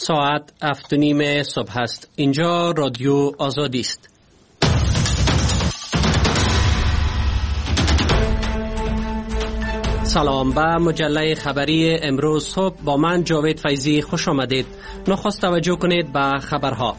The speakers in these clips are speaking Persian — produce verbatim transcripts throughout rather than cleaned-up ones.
ساعت هفت و نیم صبح است. اینجا رادیو آزادی است. سلام به مجله خبری امروز صبح با من جاوید فیضی خوش آمدید. نخست توجه کنید به خبرها.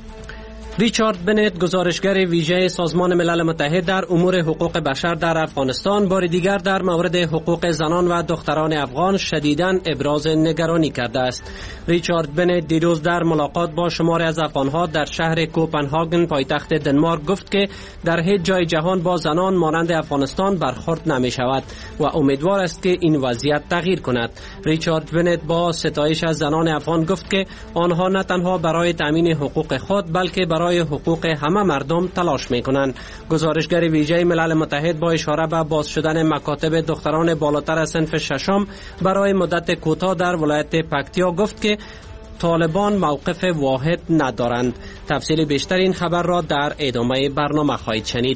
ریچارد بنت، گزارشگر ویژه سازمان ملل متحد در امور حقوق بشر در افغانستان، بار دیگر در مورد حقوق زنان و دختران افغان شدیداً ابراز نگرانی کرده است. ریچارد بنت دیروز در ملاقات با شماری از افغانها در شهر کوپنهاگن پایتخت دنمارک گفت که در هیچ جای جهان با زنان مانند افغانستان برخورد نمی شود و امیدوار است که این وضعیت تغییر کند. ریچارد بنت با ستایش از زنان افغان گفت که آنها نه تنها برای تامین حقوق خود بلکه برای حقوق همه مردم تلاش میکنند. گزارشگر ویژه ملل متحد با اشاره به باز شدن مکاتب دختران بالاتر از صنف ششم برای مدت کوتاه در ولایت پکتیا گفت که طالبان موقف واحد ندارند. تفصیل بیشتر این خبر را در ادامه برنامه خواهید شنید.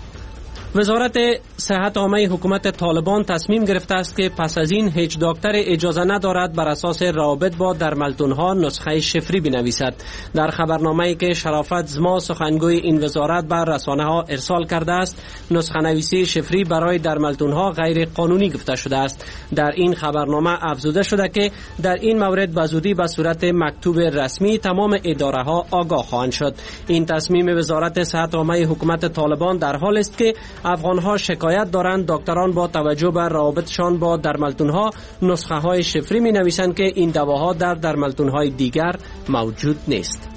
وزارت صحت عامه حکومت طالبان تصمیم گرفته است که پس از این هیچ دکتر اجازه ندارد بر اساس روابط با درملتونها نسخه شفری بنویسد. در خبرنامه‌ای که شرافت زما سخنگوی این وزارت بر رسانه‌ها ارسال کرده است، نسخه نویسی شفری برای درملتونها غیر قانونی گفته شده است. در این خبرنامه افزوده شده که در این مورد به زودی به صورت مکتوب رسمی تمام اداره‌ها آگاه خواهند شد. این تصمیم وزارت صحت عامه حکومت طالبان در حال است که افغانها شکایت دارند دکتران با توجه به روابطشان با درملتونها نسخه های شفری می نویسند که این دواها در درملتونهای دیگر موجود نیست.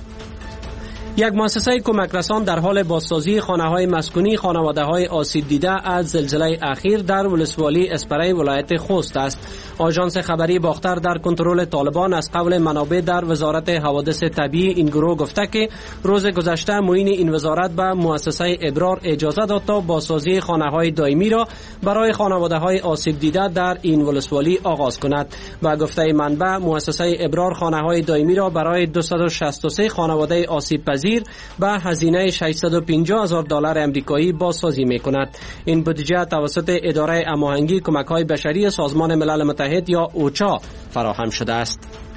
یک مؤسسه کمک رسان در حال بازسازی خانه‌های مسکونی خانواده‌های آسیب دیده از زلزله اخیر در ولسوالی اسپری ولایت خوست است. آژانس خبری باختر در کنترل طالبان از قول منابع در وزارت حوادث طبیعی این گروه گفته که روز گذشته معین این وزارت به مؤسسه ابرار اجازه داد تا بازسازی خانه‌های دائمی را برای خانواده‌های آسیب دیده در این ولسوالی آغاز کند. با گفته منبع مؤسسه ابرار خانه‌های دائمی را برای دویست و شصت و سه خانواده آسیب پذیر به هزینه ششصد و پنجاه هزار دلار امریکایی بازسازی می‌کند. این بودجه توسط اداره هماهنگی کمک‌های بشری سازمان ملل متحد یا اوچا فراهم شده است.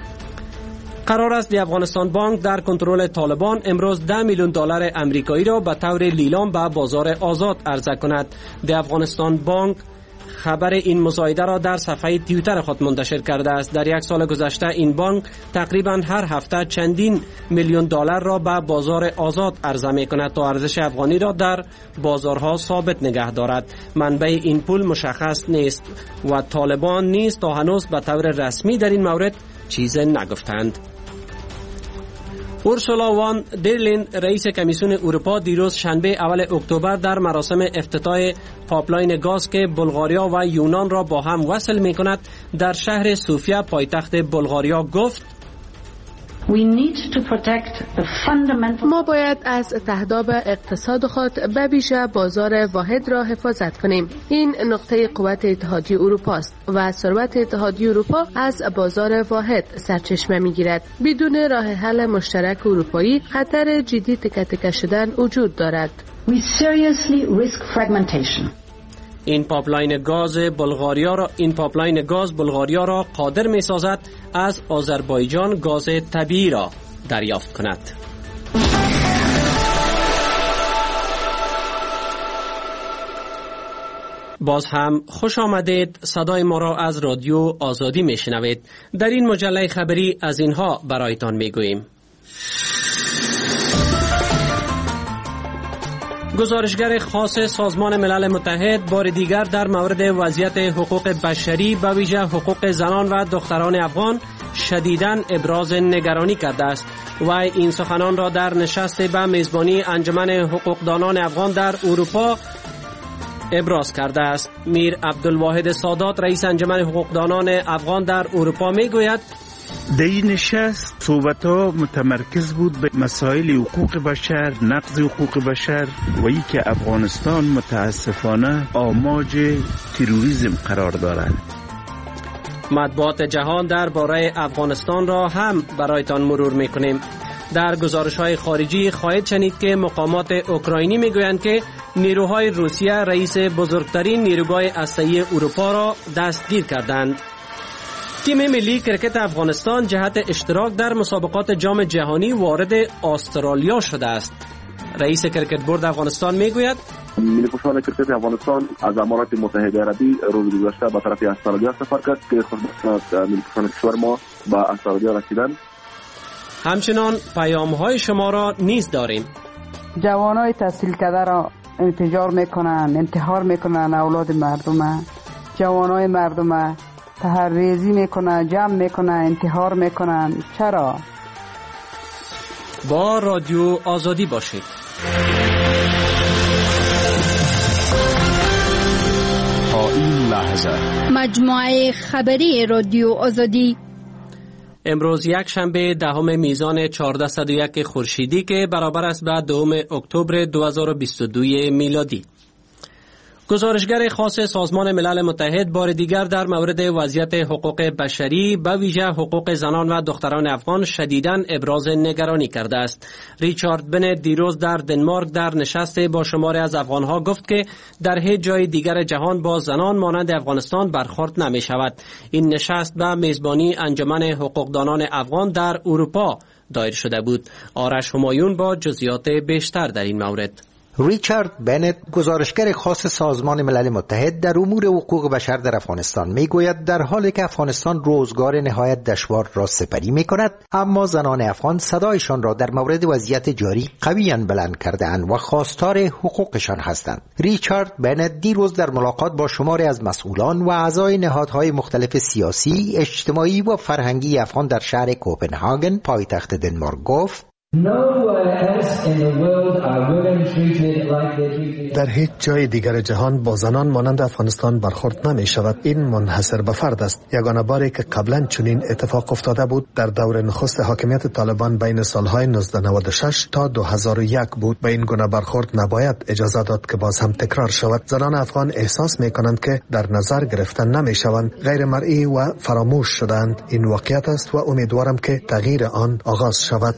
قرار است دی افغانستان بانک در کنترل طالبان امروز ده میلیون دلار امریکایی را به طور لیلام به بازار آزاد عرضه کند. دی افغانستان بانک خبر این مزایده را در صفحه توییتر خود منتشر کرده است. در یک سال گذشته این بانک تقریبا هر هفته چندین میلیون دلار را به بازار آزاد عرضه می کند تا ارزش افغانی را در بازارها ثابت نگه دارد. منبع این پول مشخص نیست و طالبان نیز تا هنوز به طور رسمی در این مورد چیزی نگفتند. اورسولا وان دیرلین رئیس کمیسیون اروپا دیروز شنبه اول اکتبر در مراسم افتتاح پایپلاین گاز که بلغاریا و یونان را با هم وصل می کند در شهر سوفیا پایتخت بلغاریا گفت ما باید از تهداب اقتصاد خود به ویژه بازار واحد را حفاظت کنیم. این نقطه قوت اتحادیه اروپا است و ثروت اتحادیه اروپا از بازار واحد سرچشمه می‌گیرد. بدون راه حل مشترک اروپایی خطر جدی تکه تکه شدن وجود دارد. We seriously risk fragmentation. این پایپلاین گاز بلغاریا را این پایپلاین گاز بلغاریا را قادر می‌سازد از آذربایجان گاز طبیعی را دریافت کند. باز هم خوش آمدید. صدای ما را از رادیو آزادی میشنوید. در این مجله خبری از اینها برایتان میگوییم. گزارشگر خاص سازمان ملل متحد بار دیگر در مورد وضعیت حقوق بشری به ویژه حقوق زنان و دختران افغان شدیداً ابراز نگرانی کرده است و این سخنان را در نشست به میزبانی انجمن حقوقدانان افغان در اروپا ابراز کرده است. میر عبدالواحد سادات رئیس انجمن حقوقدانان افغان در اروپا میگوید در این نشست صحبت‌ها متمرکز بود به مسائل حقوق بشر، نقض حقوق بشر و ای که افغانستان متاسفانه آماج تروریسم قرار دارد. مطبوعات جهان درباره افغانستان را هم برایتان مرور می‌کنیم. در گزارش‌های خارجی خواهید شنید که مقامات اوکراینی می‌گویند که نیروهای روسیه رئیس بزرگترین نیروگاه هسته‌ای اروپا را دستگیر کردند. تیم ملی کرکت افغانستان جهت اشتراک در مسابقات جام جهانی وارد استرالیا شده است. رئیس کرکت بورد افغانستان میگوید ملی پوشان کرکت افغانستان از امارات متحده عربی روز گذشته به طرف استرالیا سفر کرد که خوشبختانه ملی پوشان کشور ما به استرالیا رسیدند. همچنان پیام های شما را نیز داریم. جوانای تحصیل کرده را انتشار میکنن، انتحار میکنن اولاد مردم، جوانای مردم تحریزی میکنن، جمع میکنن، انتحار میکنن. چرا؟ با رادیو آزادی باشید. تا این لحظه مجموعه خبری رادیو آزادی امروز یک شنبه دهم میزان چهارصد و یک خورشیدی که برابر است به دوم اکتبر دو هزار و بیست و دو میلادی. گزارشگر خاص سازمان ملل متحد بار دیگر در مورد وضعیت حقوق بشری به ویژه حقوق زنان و دختران افغان شدیداً ابراز نگرانی کرده است. ریچارد بنت دیروز در دنمارک در نشست با شماری از افغانها گفت که در هیچ جای دیگر جهان با زنان مانند افغانستان برخورد نمی شود. این نشست به میزبانی انجمن حقوقدانان افغان در اروپا دایر شده بود. آرش همایون با جزئیات بیشتر در این مورد. ریچارد بنت گزارشگر خاص سازمان ملل متحد در امور حقوق بشر در افغانستان میگوید در حالی که افغانستان روزگار نهایت دشوار را سپری میکند، اما زنان افغان صدایشان را در مورد وضعیت جاری قویاً بلند کرده‌اند و خواستار حقوقشان هستند. ریچارد بنت دیروز در ملاقات با شماری از مسئولان و اعضای نهادهای مختلف سیاسی، اجتماعی و فرهنگی افغان در شهر کوپنهاگن پایتخت دنمارک گفت در هیچ جای دیگر جهان با زنان مانند افغانستان برخورد نمی شود. این منحصر به فرد است. یگانه باری که قبلا چنین اتفاق افتاده بود در دور نخست حاکمیت طالبان بین سالهای نوزده نود و شش تا دو هزار و یک بود. به این گونه برخورد نباید اجازه داد که باز هم تکرار شود. زنان افغان احساس می کنند که در نظر گرفتن نمی شوند، غیر مرئی و فراموش شدند. این واقعیت است و امیدوارم که تغییر آن آغاز شود.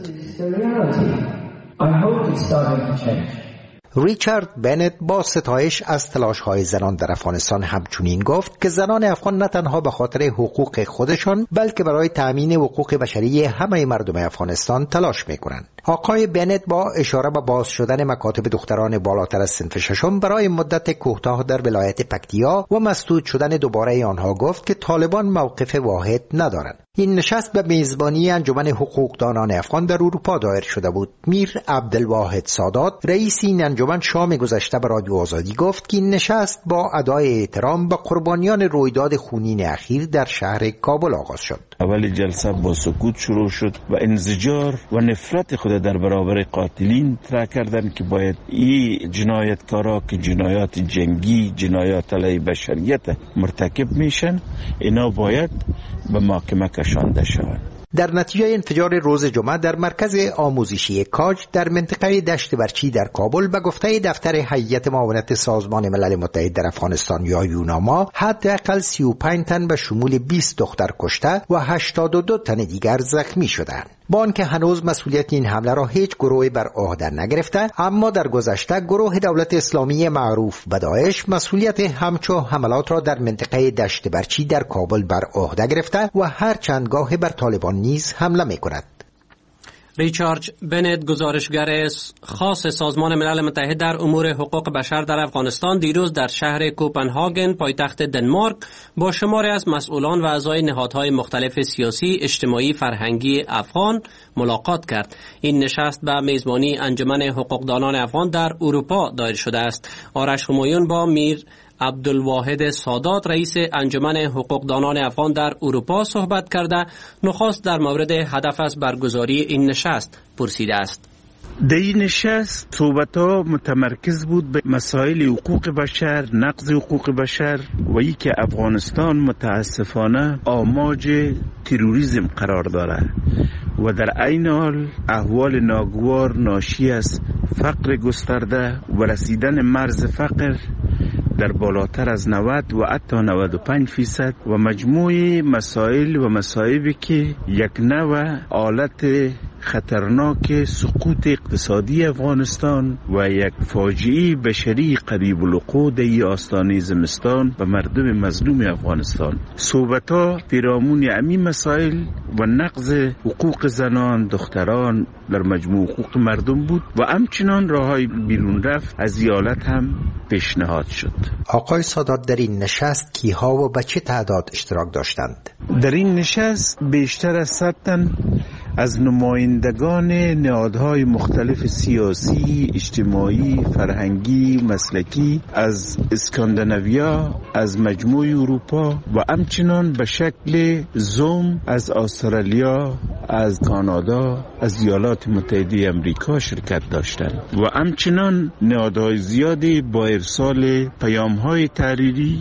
ریچارد بنت با ستایش از تلاش‌های زنان در افغانستان همچنین گفت که زنان افغان نه تنها به خاطر حقوق خودشان بلکه برای تأمین حقوق بشری همه مردم افغانستان تلاش می‌کنند. آقای بنت با اشاره به باز شدن مکاتب دختران بالاتر از صنف ششم برای مدت کوتاه در ولایت پکتیا و مسدود شدن دوباره آنها گفت که طالبان موقف واحد ندارند. این نشست به میزبانی انجمن حقوقدانان افغان در اروپا دایر شده بود. میر عبدالواحد سادات رئیس این انجمن شام گذشته به رادیو آزادی گفت که این نشست با ادای احترام به قربانیان رویداد خونین اخیر در شهر کابل آغاز شد. اول جلسه با سکوت شروع شد و انزجار و نفرت خود در برابر قاتلین اطلاع کردند که باید این جنایتکارا که جنایات جنگی، جنایات علیه بشریت مرتکب میشن، اینا باید به محاکمه کشانده شوند. در نتیجه انفجار روز جمعه در مرکز آموزشی کاج در منطقه دشت برچی در کابل به گفته دفتر هیئت معاونت سازمان ملل متحد در افغانستان یا یوناما حداقل سی و پنج تن به شمول بیست دختر کشته و هشتاد و دو تن دیگر زخمی شدند. با آنکه هنوز مسئولیت این حمله را هیچ گروهی بر عهده نگرفته، اما در گذشته گروه دولت اسلامی معروف به داعش مسئولیت همچو حملات را در منطقه دشت برچی در کابل بر عهده گرفته و هر چند گاه بر طالبان نیز حمله می‌کند. ریچارد بنت گزارشگر خاص سازمان ملل متحد در امور حقوق بشر در افغانستان دیروز در شهر کوپنهاگن پایتخت دنمارک با شماری از مسئولان و اعضای نهادهای مختلف سیاسی، اجتماعی، فرهنگی افغان ملاقات کرد. این نشست به میزبانی انجمن حقوقدانان افغان در اروپا دایر شده است. آرش همایون با میر عبدالواحد سادات رئیس انجمن حقوقدانان افغان در اروپا صحبت کرده نخست در مورد هدف از برگزاری این نشست پرسیده است. در این نشست صحبت‌ها متمرکز بود به مسائل حقوق بشر، نقض حقوق بشر و ای که افغانستان متاسفانه آماج تروریسم قرار داره و در عین حال احوال ناگوار ناشی از فقر گسترده و رسیدن مرز فقر در بالاتر از نود و حتی نود و پنج فیصد و مجموعی مسائل و مصائبی که یک نوع حالت خطرناک سقوط اقتصادی افغانستان و یک فاجعه بشری قریب الوقوع در آستانه زمستان و مردم مظلوم افغانستان. صحبت‌ها پیرامون امی مسائل و نقض حقوق زنان، دختران در مجموع حقوق مردم بود و همچنان راههای بیرون رفت از ایالت هم پیشنهاد شد. آقای سادات، در این نشست کیها و به چه تعداد اشتراک داشتند؟ در این نشست بیشتر از صد تن از نمایندگان نهادهای مختلف سیاسی، اجتماعی، فرهنگی، مسلکی از اسکاندیناویا، از مجموعه اروپا و همچنان به شکل زوم از استرالیا، از کانادا، از ایالات متحده امریکا شرکت داشتند و همچنان نهادهای زیادی با ارسال پیام‌های تحریری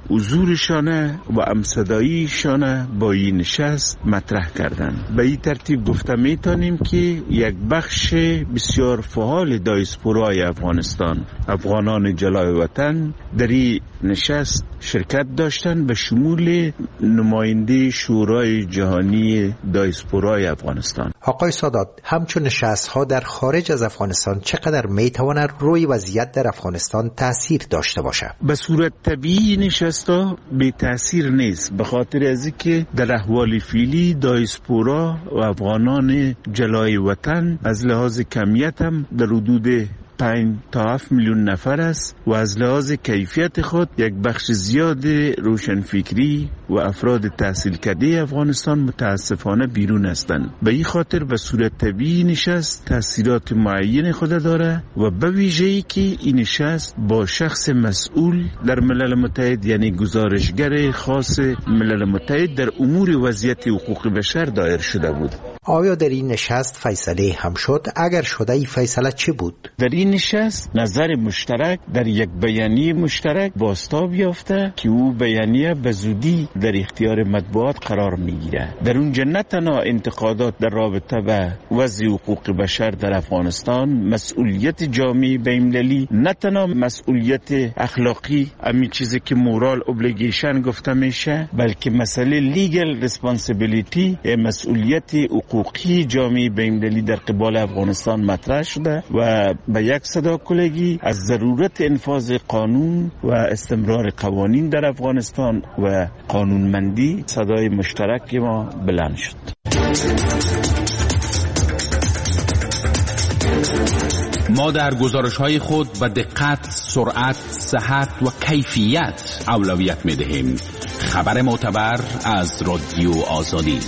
حضورشانه و همصداییشانه با این نشست مطرح کردند. به این ترتیب گفته میتونیم که یک بخش بسیار فعال دایسپورای افغانستان، افغانان جلای وطن، در این نشست شرکت داشتند به شمول نماینده شورای جهانی دایسپورای افغانستان. آقای سادات، همچون نشست ها در خارج از افغانستان چقدر میتواند روی وضعیت در افغانستان تأثیر داشته باشه؟ به صورت طبیعی نشست ها بی تأثیر نیست، به خاطر از اینکه در احوال فعلی دایسپورا و افغانان جلای وطن از لحاظ کمیت هم در حدود پنج تا هفت میلیون نفر است و از لحاظ کیفیت خود یک بخش زیاد روشنفکری و افراد تحصیل کرده افغانستان متاسفانه بیرون هستند. به این خاطر به صورت طبیعی نشست تاثیرات معین خود داره و به ویژه‌ای که این نشست با شخص مسئول در ملل متحد، یعنی گزارشگر خاص ملل متحد در امور وضعیت حقوق بشر دایر شده بود. آیا در این نشست فیصله هم شد؟ اگر شده این فیصله چه بود؟ در این نشست نظر مشترک در یک بیانیه مشترک بازتاب یافته که او بیانیه به زودی در اختیار مطبوعات قرار میگیره. در اونجا نه تنها انتقادات در رابطه به وضع حقوق بشر در افغانستان، مسئولیت جامعه بین‌المللی، نه تنها مسئولیت اخلاقی، همین چیزی که مورال اوبلیگیشن گفته میشه، بلکه مسئله لیگل ریسپانسیبیلیتی، مسئولیت حقوقی جامعه بین‌المللی در قبال افغانستان مطرح شده و به یک صدا کلگی از ضرورت انفاذ قانون و استمرار قوانین در افغانستان و قانونمندی صدای مشترک ما بلند شد. ما در گزارش‌های خود به دقت، سرعت، صحت و کیفیت اولویت می‌دهیم. خبر معتبر از رادیو آزادی.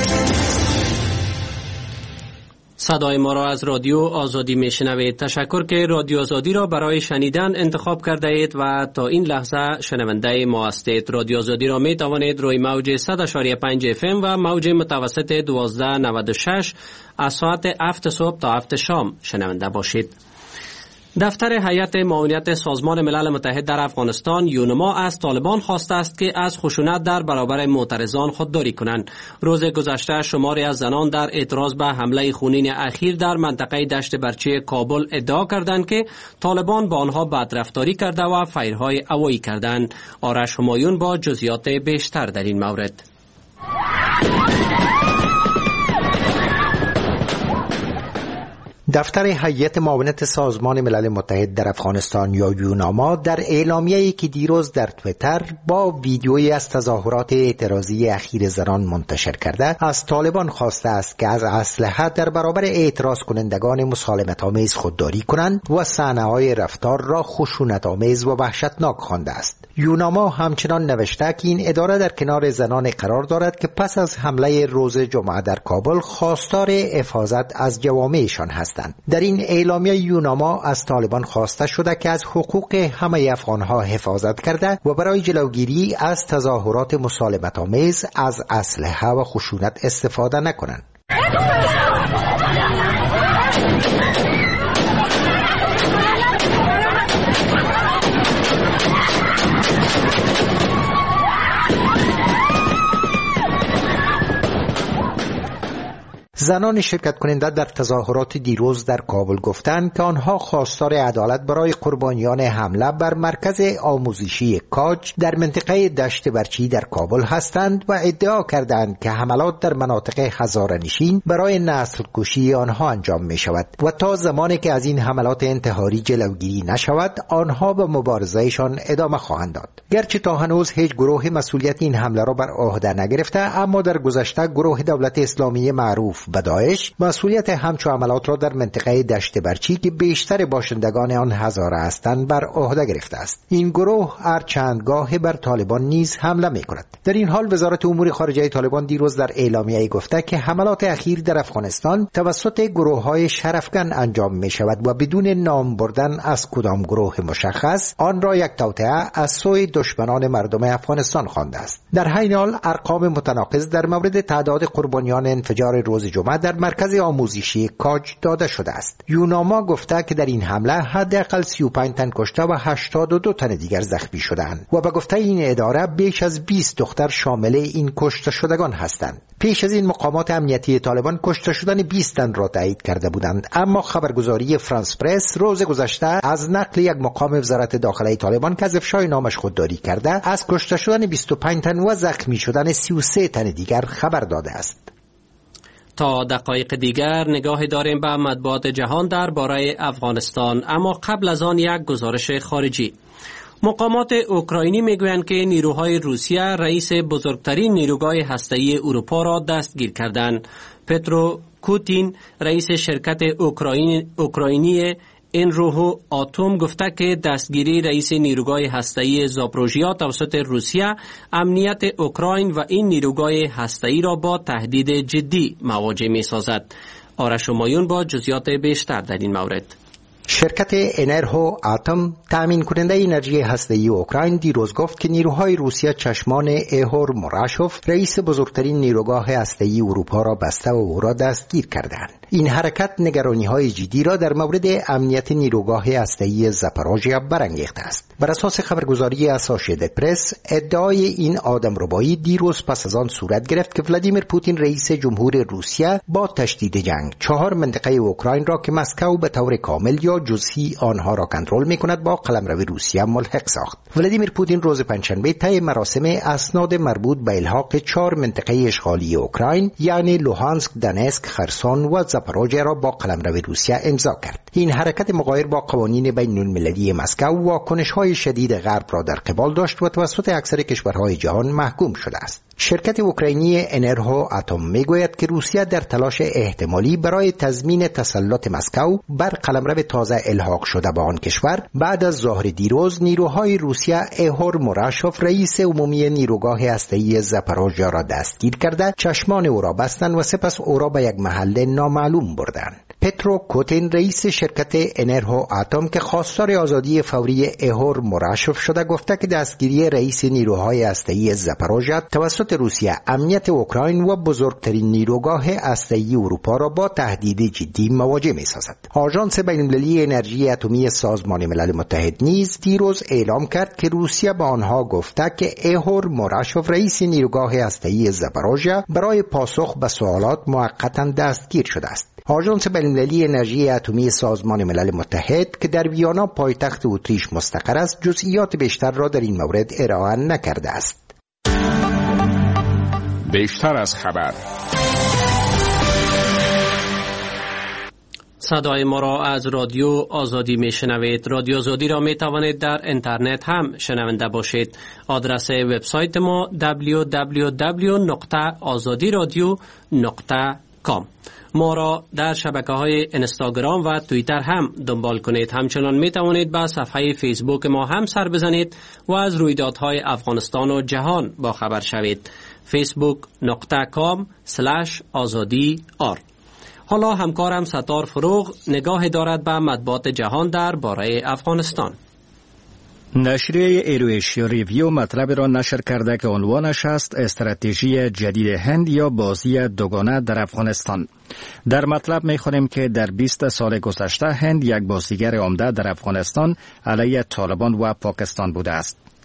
صدای ما را از رادیو آزادی میشنوید. تشکر که رادیو آزادی را برای شنیدن انتخاب کرده اید و تا این لحظه شنونده ما هستید. رادیو آزادی را می توانید روی موج صد و پنج اف ام و موج متوسط دوازده نود و شش از ساعت هفت صبح تا هفت شام شنونده باشید. دفتر هیئت معاونت سازمان ملل متحد در افغانستان یونما از طالبان خواسته است که از خشونت در برابر معترضان خودداری کنند. روز گذشته شماری از زنان در اعتراض به حمله خونین اخیر در منطقه دشت برچی کابل ادعا کردند که طالبان با آنها بدرفتاری کرده و فیرهای هوایی کردند. آرش همایون با جزئیات بیشتر در این مورد. دفتر هیئت معاونت سازمان ملل متحد در افغانستان یا یوناما در اعلامیه‌ای که دیروز در توییتر با ویدیویی از تظاهرات اعتراضی اخیر زنان منتشر کرده از طالبان خواسته است که از اسلحه در برابر اعتراض کنندگان مسالمت‌آمیز خودداری کنند و صحنه‌های رفتار را خشونت‌آمیز و وحشتناک خوانده است. یوناما همچنان نوشته که این اداره در کنار زنان قرار دارد که پس از حمله روز جمعه در کابل خواستار حفاظت از جوامعشان هستند. در این اعلامیه یوناما از طالبان خواسته شده که از حقوق همه افغانها حفاظت کرده و برای جلوگیری از تظاهرات مسالمت‌آمیز از اسلحه و خشونت استفاده نکنند. زنان شرکت کننده در تظاهرات دیروز در کابل گفتند که آنها خواستار عدالت برای قربانیان حمله بر مرکز آموزشی کاج در منطقه دشت برچی در کابل هستند و ادعا کردند که حملات در مناطق هزاره‌نشین برای نسل کشی آنها انجام می شود و تا زمانی که از این حملات انتحاری جلوگیری نشود آنها به مبارزهشان ادامه خواهند داد. گرچه تا هنوز هیچ گروه مسئولیت این حمله را بر عهده نگرفته، اما در گذشته گروه دولت اسلامی معروف به داعش مسئولیت همچو عملات را در منطقه دشت برچی که بیشتر باشندگان آن هزاره هستند بر عهده گرفته است. این گروه هر چندگاه بر طالبان نیز حمله می کند. در این حال وزارت امور خارجه طالبان دیروز در اعلامیه گفته که حملات اخیر در افغانستان توسط گروه‌های شرفکن انجام می شود و بدون نام بردن از کدام گروه مشخص آن را یک توطئه از سوی دشمنان مردم افغانستان خوانده است. در همین حال ارقام متناقض در مورد تعداد قربانیان انفجار روز جمعه در مرکز آموزشی کاج داده شده است. یوناما گفته که در این حمله حداقل سی و پنج تن کشته و هشتاد و دو تن دیگر زخمی شدند و به گفته این اداره بیش از بیست دختر شامل این کشته شدگان هستند. پیش از این مقامات امنیتی طالبان کشته شدن بیست تن را تایید کرده بودند، اما خبرگزاری فرانس پرس روز گذشته از نقل یک مقام وزارت داخله طالبان که از افشای نامش خودداری کرده از کشته شدن بیست و پنج تن و زخمی شدن سی و سه تن دیگر خبر داده است. تا دقایق دیگر نگاه داریم به مطبوعات جهان درباره افغانستان، اما قبل از آن یک گزارش خارجی. مقامات اوکراینی میگویند که نیروهای روسیه رئیس بزرگترین نیروگاه هسته‌ای اروپا را دستگیر کردند. پترو کوتین رئیس شرکت اوکراین اوکراینی انروهو آتوم گفته که دستگیری رئیس نیروگاه هسته‌ای زاپروژیا توسط روسیه امنیت اوکراین و این نیروگاه هسته‌ای را با تهدید جدی مواجه می‌سازد. آرش مایون با جزئیات بیشتر در این مورد. شرکت انرهو آتم تامین کننده انرژی هسته‌ای اوکراین دیروز گفت که نیروهای روسیه چشمان ایهور موراشوف رئیس بزرگترین نیروگاه هسته‌ای اروپا را بسته و او را دستگیر کردند. این حرکت نگرانی‌های جدی را در مورد امنیت نیروگاه هسته‌ای زاپاروژیا برانگیخته است. بر اساس خبرگزاری اسوسییتد پرس ادعای این آدمربایی دیروز پس از آن صورت گرفت که ولادیمیر پوتین رئیس جمهور روسیه با تشدید جنگ چهار منطقه اوکراین را که مسکو به طور کامل یا جزئی آنها را کنترل می‌کند با قلمرو روسیه ملحق ساخت. ولادیمیر پوتین روز پنجشنبه طی مراسم اسناد مربوط به الحاق چهار منطقه اشغالی اوکراین یعنی لوهانسک، دونتسک، خرسون و زاپاروژیا را با قلمرو روسیه امضا کرد. این حرکت مغایر با قوانین بین المللی مسکو واکنش‌های شدید غرب را در قبال داشت و توسط اکثر کشورهای جهان محکوم شده است. شرکت اوکراینی انرهو آتوم میگوید که روسیه در تلاش احتمالی برای تضمین تسلط مسکو بر قلمرو تازه الحاق شده به آن کشور بعد از ظهر دیروز نیروهای روسیه ایهور موراشوف رئیس عمومی نیروگاه هسته‌ای زاپاروژیا را دستگیر کرده، چشمان او را بستند و سپس او را به یک محل نامعلوم بردند. پترو کوتین رئیس شرکت انرهو آتوم که خواستار آزادی فوری ایهور موراشوف شده گفته که دستگیری رئیس نیروهای هسته‌ای زاپاروژیا توسط روسیه امنیت اوکراین و بزرگترین نیروگاه هسته‌ای اروپا را با تهدید جدی مواجه می‌سازد. آژانس بین‌المللی انرژی اتمی سازمان ملل متحد نیز دیروز اعلام کرد که روسیه به آنها گفته که ایهور موراشوف رئیس نیروگاه هسته‌ای زاپاروژیا برای پاسخ به سوالات موقتا دستگیر شده است. آژانس بین‌المللی انرژی اتمی سازمان ملل متحد که در ویانا پایتخت اتریش مستقر است جزئیات بیشتر را در این مورد ارائه نکرده است. بیشتر از خبر. صدای ما را از رادیو آزادی می شنوید. رادیو آزادی را می توانید در اینترنت هم شنونده باشید. آدرس وبسایت ما دبلیو دبلیو دبلیو دات آزادی رادیو دات کام. ما را در شبکه‌های اینستاگرام و توییتر هم دنبال کنید. همچنان می توانید به صفحه فیسبوک ما هم سر بزنید و از رویدادهای افغانستان و جهان با خبر شوید. فیسبوک دات کام اسلش آزادی آر. حالا همکارم ستار فروغ نگاه دارد به مطبوعات جهان در باره افغانستان. نشریه ایرویشیا ریویو مطلب را نشر کرده که عنوانش است استراتژی جدید هند یا بازی دوگانه در افغانستان. در مطلب می‌خوانیم که در بیست سال گذشته هند یک بازیگر عمده در افغانستان علیه طالبان و پاکستان بوده است.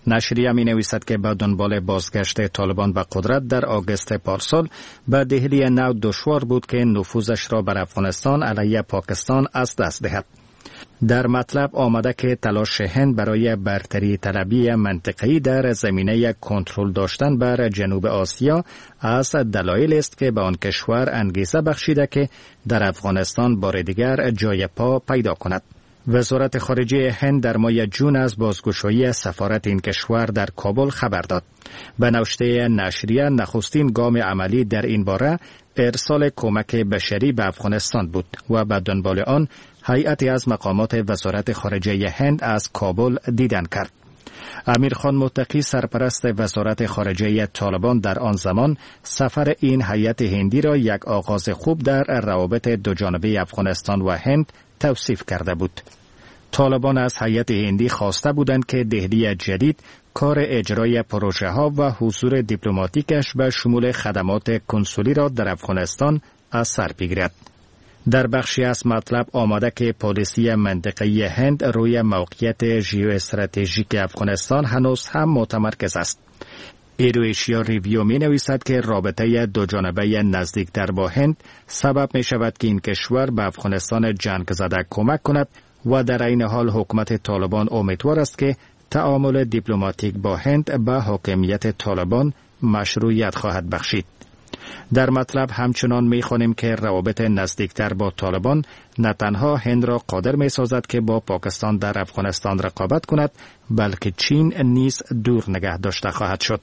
نشریه می نویسد که به دنبال بازگشت طالبان به قدرت در آگوست پارسال به دهلی نو دشوار بود که نفوذش را بر افغانستان علیه پاکستان از دست دهد. در مطلب آمده که تلاش هند برای برتری طلبی منطقه‌ای در زمینه کنترل داشتن بر جنوب آسیا از دلایل است که به آن کشور انگیزه بخشیده که در افغانستان بار دیگر جای پا پیدا کند. وزارت خارجه هند در ماه جون از بازگشایی سفارت این کشور در کابل خبر داد. به نوشته نشریه نخستین گام عملی در این باره ارسال کمک بشری به افغانستان بود و به دنبال آن هیئتی از مقامات وزارت خارجه هند از کابل دیدن کرد. امیر خان متقی سرپرست وزارت خارجه طالبان در آن زمان سفر این هیئت هندی را یک آغاز خوب در روابط دوجانبه افغانستان و هند توصیف کرده بود. طالبان از هیئت هندی خواسته بودند که دهلی جدید کار اجرای پروژه ها و حضور دیپلماتیکش به شمول خدمات کنسولی را در افغانستان از سر بگیرد. در بخشی از مطلب آمده که پالیسی منطقه‌ای هند روی موقعیت ژئواستراتژیک افغانستان هنوز هم متمرکز است. ایرویشیا ریویو می نویسد که رابطه دوجانبه نزدیکتر با هند سبب می شود که این کشور به افغانستان جنگ زده کمک کند و در این حال حکومت طالبان امیدوار است که تعامل دیپلماتیک با هند به حاکمیت طالبان مشروعیت خواهد بخشید. در مطلب همچنان می خوانیم که روابط نزدیکتر با طالبان نه تنها هند را قادر می سازد که با پاکستان در افغانستان رقابت کند، بلکه چین نیز دور نگه داشته خواهد شد.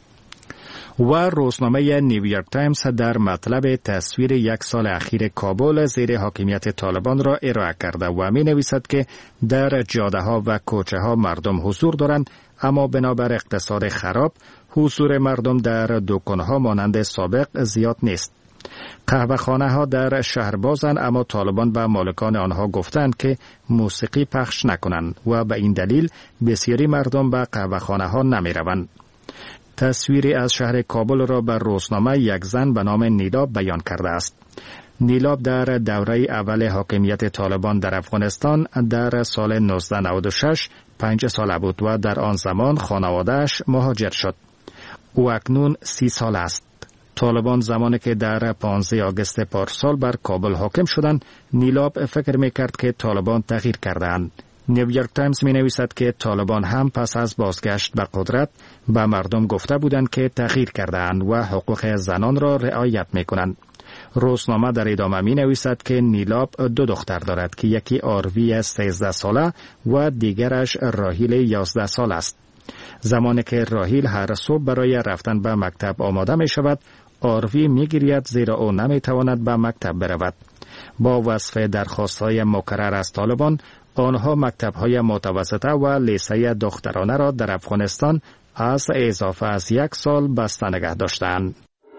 و روزنامه نیویورک تایمز در مطلب تصویر یک سال اخیر کابل زیر حاکمیت طالبان را ارائه کرده و می نویسد که در جاده ها و کوچه ها مردم حضور دارند، اما بنابر اقتصاد خراب حضور مردم در دکانها مانند سابق زیاد نیست. قهوه‌خانه ها در شهر بازند، اما طالبان به مالکان آنها گفتند که موسیقی پخش نکنند و به این دلیل بسیاری مردم به قهوه‌خانه ها نمی روند. تصویری از شهر کابل را بر روزنامه یک زن به نام نیلاب بیان کرده است. نیلاب در دوره اول حاکمیت طالبان در افغانستان در سال نوزده نود و شش پنج ساله بود و در آن زمان خانواده‌اش مهاجر شد. او اکنون سی سال است. طالبان زمانی که در پانزده آگوست پارسال بر کابل حاکم شدند، نیلاب فکر می‌کرد که طالبان تغییر کردند. نیویورک تایمز می نویسد که طالبان هم پس از بازگشت به قدرت به مردم گفته بودند که تغییر کردند و حقوق زنان را رعایت می کنند. روزنامه در ادامه می نویسد که نیلاب دو دختر دارد که یکی آروی سیزده ساله و دیگرش راهیل یازده سال است. زمانی که راهیل هر صبح برای رفتن به مکتب آماده می شود، آروی می گرید زیرا او نمی تواند به مکتب برود. با وصف درخواست‌های مکرر از طالبان، آنها مکتب‌های متوسطه و لیسه دخترانه را در افغانستان از اضافه از یک سال بسته نگه داشتند.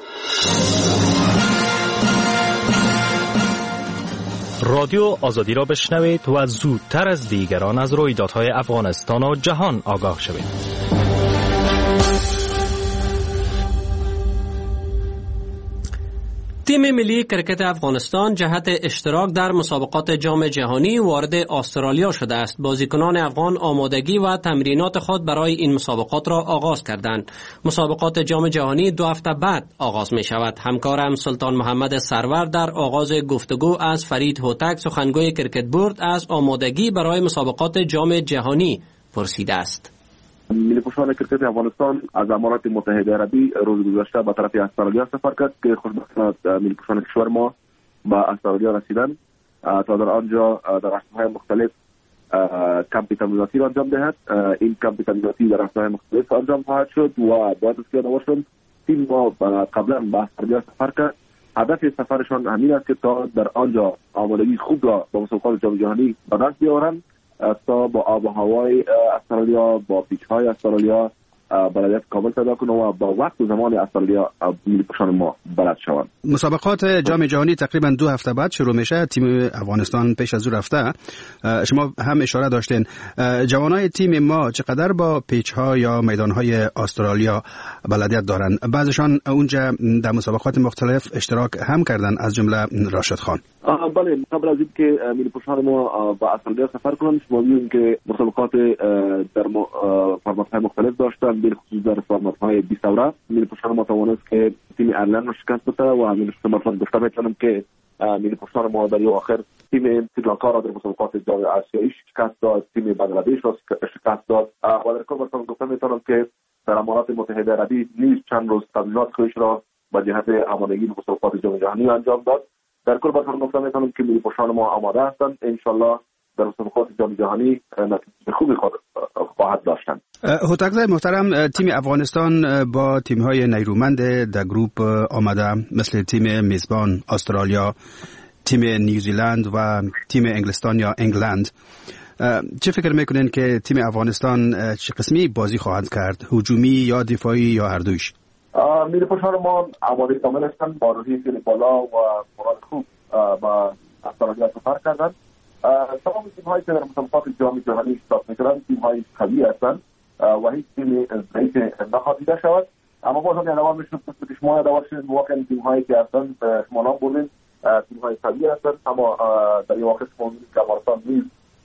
رادیو آزادی را بشنوید و زودتر از دیگران از رویدادهای افغانستان و جهان آگاه شوید. تیم ملی کرکت افغانستان جهت اشتراک در مسابقات جام جهانی وارد استرالیا شده است. بازیکنان افغان آمادگی و تمرینات خود برای این مسابقات را آغاز کردند. مسابقات جام جهانی دو هفته بعد آغاز می شود. همکارم سلطان محمد سرور در آغاز گفتگو از فرید هوتک سخنگوی کرکت بورد از آمادگی برای مسابقات جام جهانی پرسیده است. ملی پوشان کرکت افغانستان از امارات متحده عربی روز گذشته به طرف استرالیا سفر کرد که خوشبختانه ملی پوشان کشور ما به استرالیا رسیدند تا در آنجا در رسم‌های مختلف کمپ تمریناتی را انجام دهد. این کمپ تمریناتی در رسم‌های مختلف انجام خواهد شد و بعد از که نوشتم تیم ما قبلا به استرالیا سفر کرد. هدف سفرشان همین است که تا در آنجا آمادگی خوب را با مسابقات جام جهانی به دست بیاورند تا با آب و هوای استرالیا، با پیچ‌های استرالیا بلدیت کامل پیدا کنه و با وقت و زمان استرالیا ملی پوشان ما بلد شوند. مسابقات جام جهانی تقریبا دو هفته بعد شروع میشه. تیم افغانستان پیش از او رفته. شما هم اشاره داشتین جوانای تیم ما چقدر با پیچ ها یا میدان های استرالیا بلدیت دارن؟ بعضشان اونجا در مسابقات مختلف اشتراک هم کردن، از جمله راشد خان. بله، قبل از اینکه ملی پوشان ما با استرالیا سفر کنند شما می‌بینید که مسابقات در فرمت‌های مختلف داشتن، به خصوص در فرمت‌های بیست اوره ملی پوشان ما توانست که تیم ایرلند رو شکست بده و همین فرمت گفته می‌تونم که ملی پوشان ما در آخر تیم سریلانکا را در مسابقات جام آسیایی شکست داد، تیم بنگلادش را شکست داد و در کل مثلا گفته می‌تونم که در امارات متحده عربی نیز چند روز تمرینات خودش را به جهت آمادگی مسابقات جام جهانی انجام داد. در کل براتون گفتم میتونم که ملی پوشان ما آماده هستند، انشالله در مسابقات جام جهانی نتیجه خوبی خواهد داشتند. هوتکزای محترم، تیم افغانستان با تیم‌های نیرومند در گروپ آمده مثل تیم میزبان استرالیا، تیم نیوزیلند و تیم انگلستان یا انگلند. چه فکر میکنین که تیم افغانستان چه قسمی بازی خواهد کرد؟ هجومی یا دفاعی یا هر دویش؟ ملی پوشان ما آماده کامل هستند، با روحیه خیلی بالا و مراد خوب با استرالیا سفر کردند. تمام تیم‌هایی که در مسابقات جام جهانی اشتراک می‌کنند تیم‌های قوی هستند و هیچ تیمی ضعیف نخواهد دیده شود. اما باز هم یادآور می‌شم که شما یادآور شدید واقعا تیم‌هایی که هستند شما نام بردید تیم‌های قوی هستند، اما در این واقع شما می‌بینید که افغانستان نیز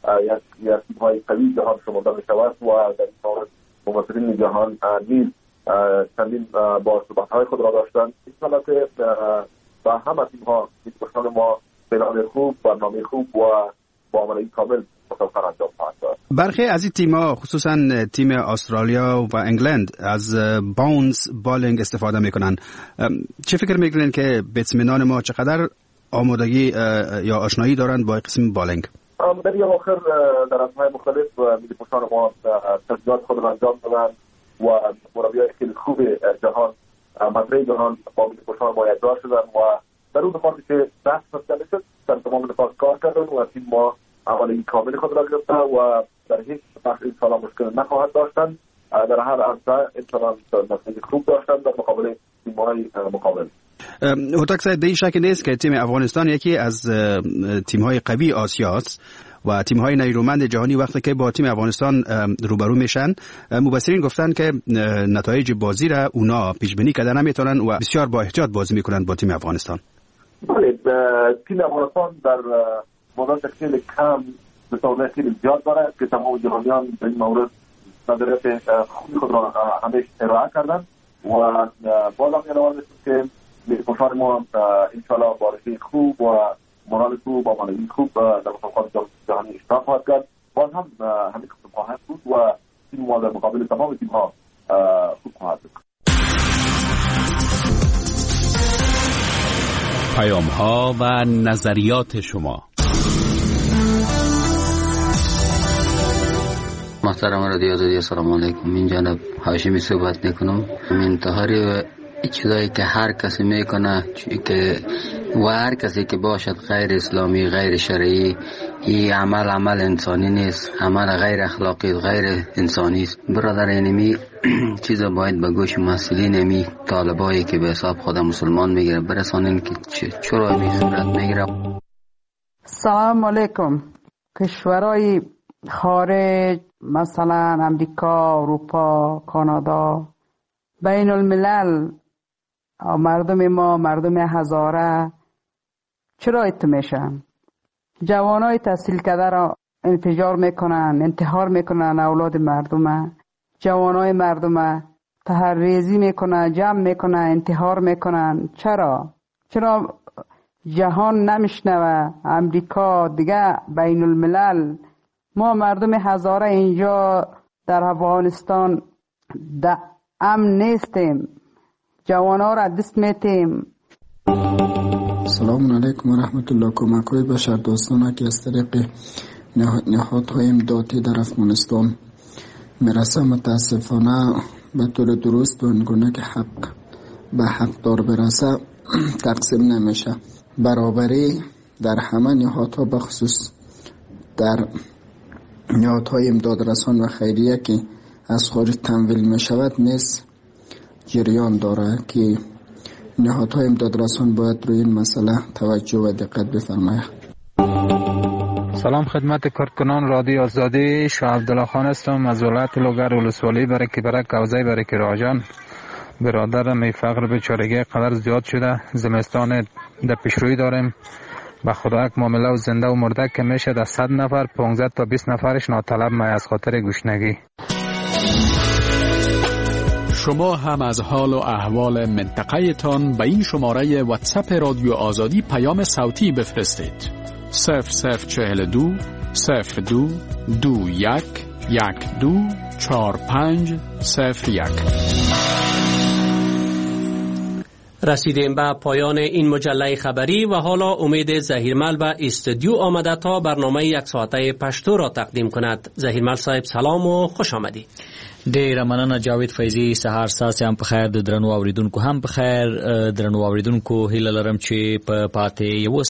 یک تیم‌های قوی جهان شمرده می‌شود و در این مورد ممثلین جهان نیز چندین با صحبت‌های خود را داشتند. انشاءالله که با همه تیم‌ها می‌پوشان ما پلان خوب، برنامه خوب و با آمادگی کامل مسابقه انجام خواهد داد. برخی از این تیم‌ها خصوصا تیم استرالیا و انگلند از باونس بالینگ استفاده می‌کنند. چه فکر می‌کنین که بتسمنان ما چقدر آمادگی یا آشنایی دارند با قسم بالینگ؟ در این آخر در ازهای مختلف ملی پوشان ما تجربیات خود را انجام دادند و مربیای خیلی خوب جهان مدرسه جهان با ملی پوشان ما یکجا شدند و در اون نقاطی که بحث مسئله شد در تمام نقاط کار کردن و تیم ما آمادگی کامل خود را گرفته و در هیچ بخش انشاءالله مشکل نخواهد داشتن. در هر عرصه انشاءالله نتیجه خوب داشتن در مقابل تیم‌های مقابل. هوتکزای در این شک نیست که تیم افغانستان یکی از تیم‌های قوی آسیا است و تیم‌های نیرومند جهانی وقتی که با تیم افغانستان روبرو میشن مبصرین گفتن که نتایج بازی را اونا پیش بینی کردن نمیتونن و بسیار با احتیاط بازی میکنن با تیم افغانستان. بله، تیم افغانستان در مدت خیلی کم مسابقه خیلی زیاد داره که تمام جهانیان در این مورد نظریات خوبی خود را همیشه ارائه کردن و باز هم یادآور میشم که ملی پوشان ما انشاءالله با روحیه خوب و مرال خوب و آمادگی خوب در مسابقات جهانی اشتراک خواهد کرد. باز هم همین قسم خواهد بود و تیم ما در مقابل تمام تیم‌ها خوب خواهد بود. پیام‌ها و نظریات شما. محترم رادیو آزادی، السلام علیکم. من جناب هاشمی صحبت میکنم. من تحری چیزایی که هر کسی میکنه که و هر کسی که باشد غیر اسلامی غیر شرعی، این عمل عمل انسانی نیست، عمل غیر اخلاقی غیر انسانی است. برادر اینمی چیزا باید به گوش مسئولین امی طالبایی که به حساب خود مسلمان میگیره برسانین که چرا امی صورت میگیره. سلام علیکم. کشورهای خارج مثلا امریکا، اروپا، کانادا، بین الملل مردم ما، مردم هزاره چرا ایت میشن؟ جوانای تحصیل کرده را انفجار میکنن، انتحار میکنن اولاد مردم، جوانای مردم تحریزی میکنن، جمع میکنن، انتحار میکنن. چرا؟ چرا جهان نمیشنوه؟ امریکا دیگه، بین الملل. ما مردم هزاره اینجا در افغانستان در امن نیستیم، جوانا را دست میتیم. سلام علیکم و رحمت الله. کمک‌های بشر دوستانه که از طریق نهادهای امدادی در افغانستان میرسه متاسفانه به طور درست و اینگونه که حق به حقدار برسه تقسیم نمیشه. برابری در همه نهادها بخصوص در نهادهای امداد رسان و خیریه که از خارج تمویل می شود نیز جریان داره که نهادهای امدادرسان باید روی این مسئله توجه و دقت بفرماید. سلام خدمت کارکنان رادیو آزادی. شاه عبدالله خان هستم از ولایت لوگر ولسوالی برکی برک کوزه برکی راجان. برادرم فقر بیچارگی قدر زیاد شده، زمستان در پیشروی داریم. به خدا یک معامله و زنده و مرده که میشه در صد نفر پانزده تا بیست نفرش ناطلب می از خاطر گشنگی. شما هم از حال و احوال منطقه تان به این شماره واتساپ رادیو آزادی پیام صوتی بفرستید. صفر صفر چهل دو صفر دو دو یک یک دو چهار پنج صفر یک. رسیدیم به پایان این مجله خبری و حالا امید زهیرمل به استودیو آمده تا برنامه یک ساعته پشتو را تقدیم کند. زهیرمل صاحب سلام و خوش آمدید. ډیره مننه جاوید فیضی. سهار ساس هم په خیر، د درنو اوریدونکو هم په خیر. درنو اوریدونکو هیله لرم چې په پاتې یو